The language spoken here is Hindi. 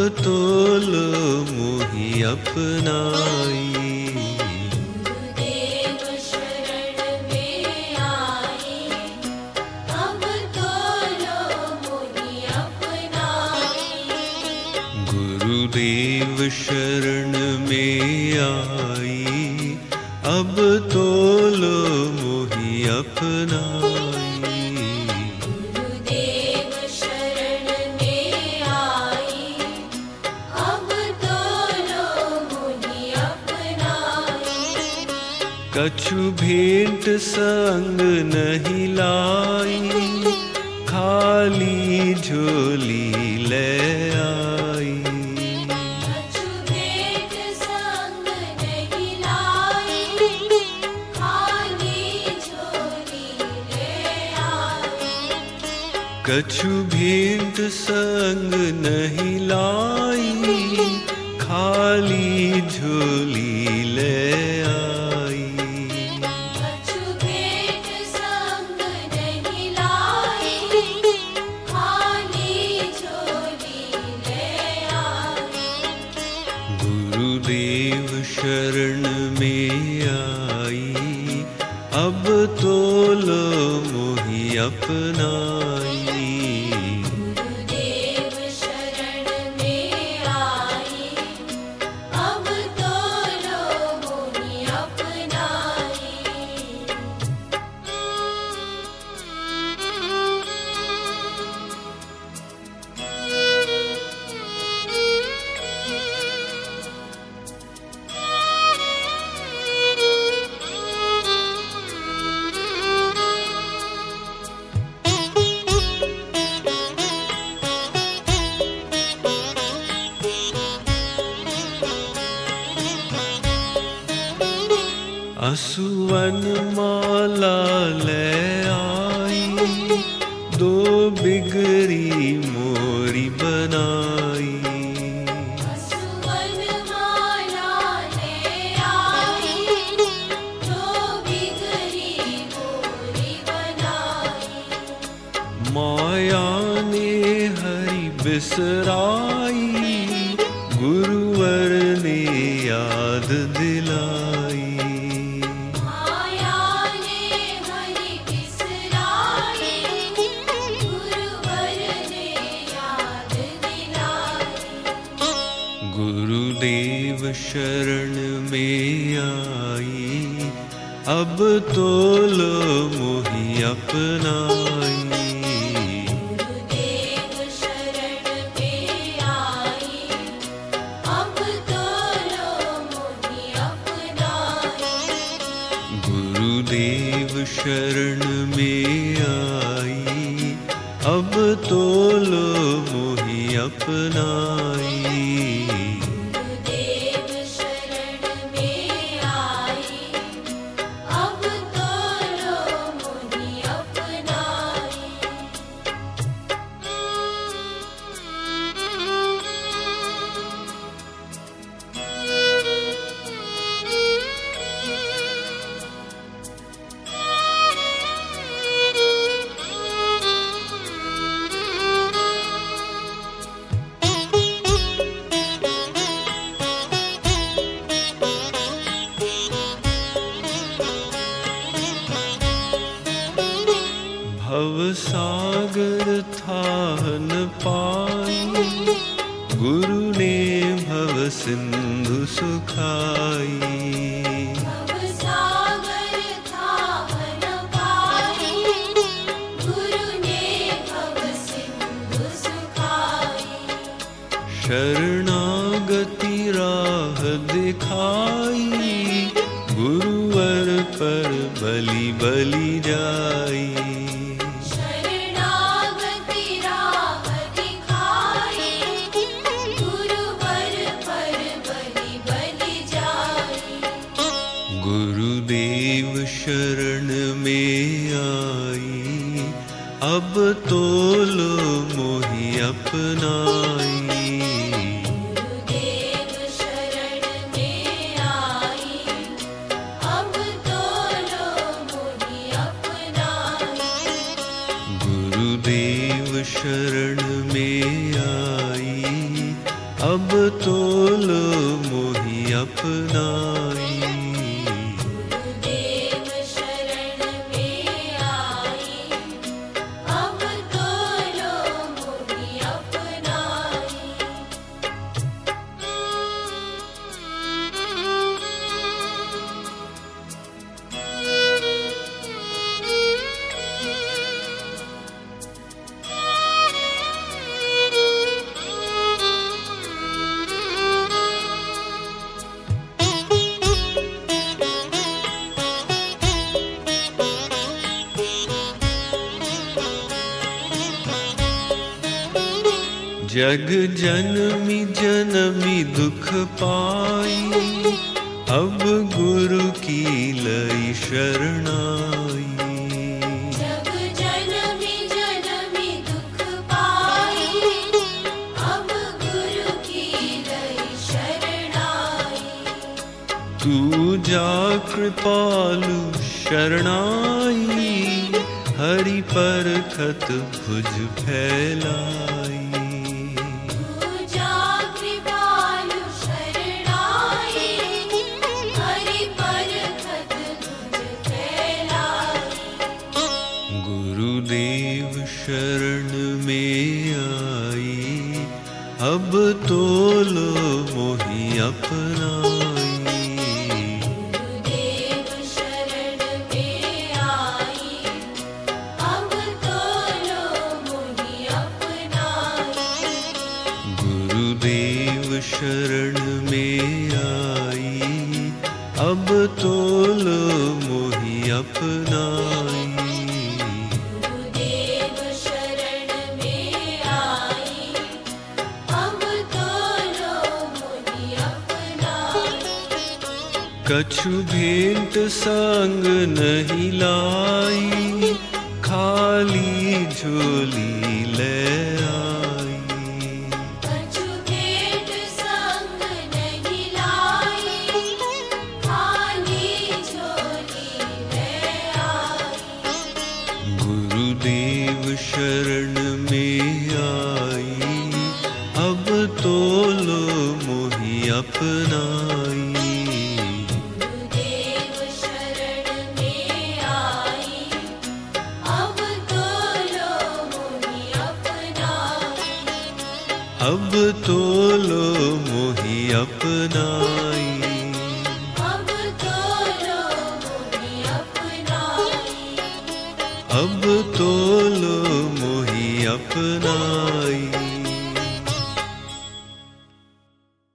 तो लो मोहि अपनाई। गुरुदेव शरण में आई, अब तो लो मोहि अपनाई। गुरुदेव शरण में आई, अब तो लो मोहि अपनाई। कछु भेंट संग नहीं लाई, खाली झोली ले आई। कछु भेंट संग नहीं लाई, खाली झोली ले आई। कछु भेंट संग नहीं लाई, खाली झोली ले आई। कछु भेंट संग नहीं लाई, खाली झोली ले आई। गुरुदेव शरण में आई, अब तो लो मोहि अपनाई। गुरुदेव शरण में आई, अब तो लो मोहि अपनाई। असुवन माला ले आई, दो बिगड़ी मोरी बनाई। असुवन माला ले आई, दो बिगड़ी मोरी बनाई। माया ने हरि बिसराई, गुरुवर ने याद दिलाई। माया ने हरि बिसराई, गुरुवर ने याद दिलाई। गुरुदेव शरण में आई, अब तो लो मोहि अपनाई। गुरुदेव शरण में आई, अब तो लो मोहि अपनाई। गुरुदेव शरण में आई, अब तो लो मोहि अपनाई। गुरुदेव शरण में आई, अब तो लो मोहि अपनाई। भव सागर था न पाई, गुरु ने भव सिंधु सुखाई। भव सागर था न पाई, गुरु ने भव सिंधु सुखाई। शरणागति राह दिखाई, गुरुवर पर बलि बलि जाई। शरणागति राह दिखाई, गुरुवर पर बलि बलि जाई। गुरुदेव शरण में आई, अब तो लो मोहि अपनाई। गुरुदेव शरण में आई, अब तो लो मोहि अपनाई। गुरुदेव शरण में आई, अपनाई। गुरुदेव शरण में आई, अब तो लो मोहि अपनाई। जग जनमी जनमी दुख पाई, अब गुरु की लई शरणाई। जग जनमी जनमी दुख पाई, अब गुरु की लई शरणाई। तू जा कृपालु शरणाई, हरि परखत भुज फैलाई। पूजा कृपालु शरणाई, हरि परखत तुझ फैलाई। गुरुदेव शरण में आई, अब तो लो मोहि अपनाई। गुरुदेव शरण में आई, अब तो लो मोहि अपनाई। गुरुदेव शरण में आई, अब तो लो मोहि अपनाई। गुरुदेव शरण में आई, अब तो लो मोहि अपनाई। कछु भेंट संग नहीं लाई, खाली झोली ले आई। कछु भेंट संग नहीं लाई, खाली झोली ले आई। गुरुदेव शरण में आई, अब तो लो मोहि अपनाई। गुरुदेव शरण में आई, अब तो लो मोहि अपनाई। अब तो लो मोहि अपनाई। अब तो लो मोहि अपनाई। अब तो लो मोहि अपनाई।